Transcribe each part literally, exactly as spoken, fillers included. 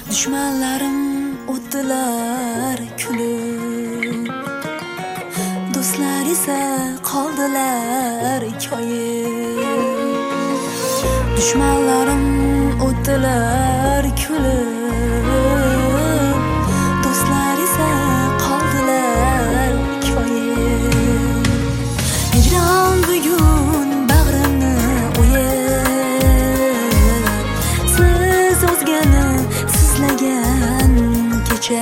Düşmanlarım o'tdilar kulib, do'stlar esa qoldilar koyib. Düşmanlarım o'tdilar kulib, do'stlar esa qoldilar koyib. Hijron bugun bag'rimni o'yib, siz o'zgani sizlagan kecha,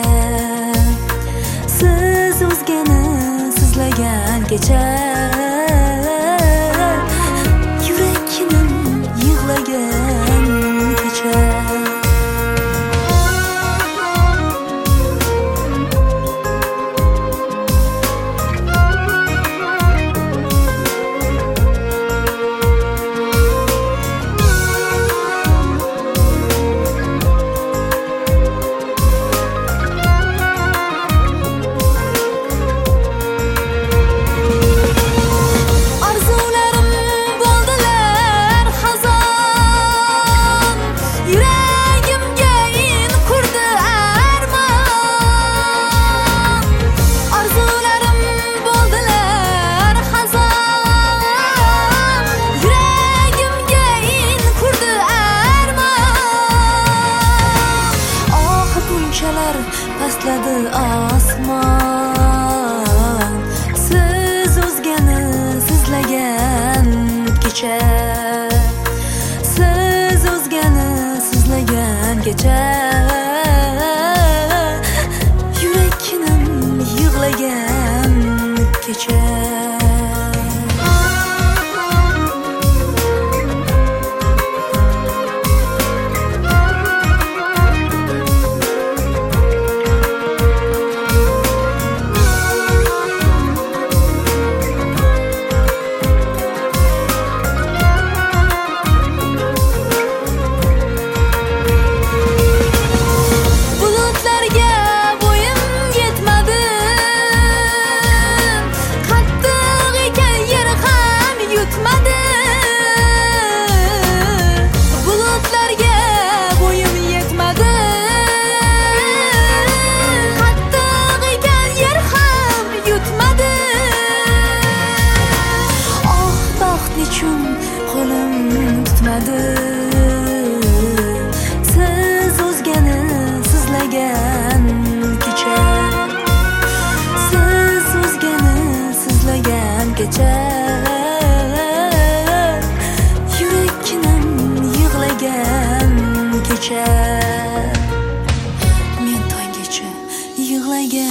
siz o'zgani sizlagan kecha. Yuraknim yig'lagan kecha. Pastladi osmon, siz o'zgani sizlagan kecha, siz o'zgani sizlagan kecha. Yuraknim yig'lagan kecha. Qo'lim tutmadi, siz o'zgani sizlagan kecha, siz o'zgani sizlagan kecha. Yuraknim yig'lagan kecha. Men tonggacha yig'lagan